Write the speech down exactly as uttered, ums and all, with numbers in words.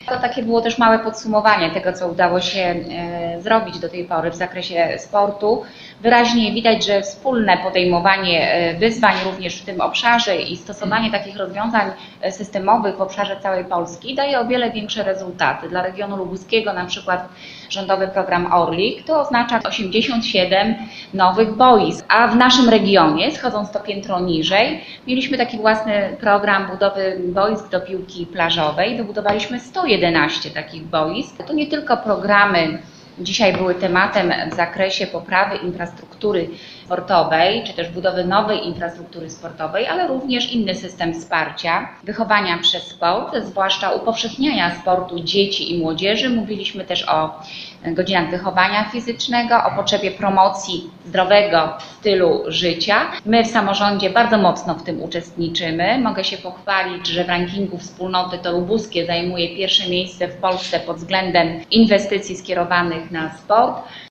To takie było też małe podsumowanie tego, co udało się zrobić do tej pory w zakresie sportu. Wyraźnie widać, że wspólne podejmowanie wyzwań również w tym obszarze i stosowanie takich rozwiązań systemowych w obszarze całej Polski daje o wiele większe rezultaty. Dla regionu lubuskiego na przykład rządowy program Orlik to oznacza osiemdziesiąt siedem nowych boisk, a w naszym regionie, schodząc to piętro niżej, mieliśmy taki własny program budowy boisk do piłki plażowej. Wybudowaliśmy sto jedenaście takich boisk. To nie tylko programy dzisiaj były tematem w zakresie poprawy infrastruktury sportowej, czy też budowy nowej infrastruktury sportowej, ale również inny system wsparcia, wychowania przez sport, zwłaszcza upowszechniania sportu dzieci i młodzieży. Mówiliśmy też o godzinach wychowania fizycznego, o potrzebie promocji zdrowego stylu życia. My w samorządzie bardzo mocno w tym uczestniczymy. Mogę się pochwalić, że w rankingu wspólnoty to lubuskie zajmuje pierwsze miejsce w Polsce pod względem inwestycji skierowanych na sport.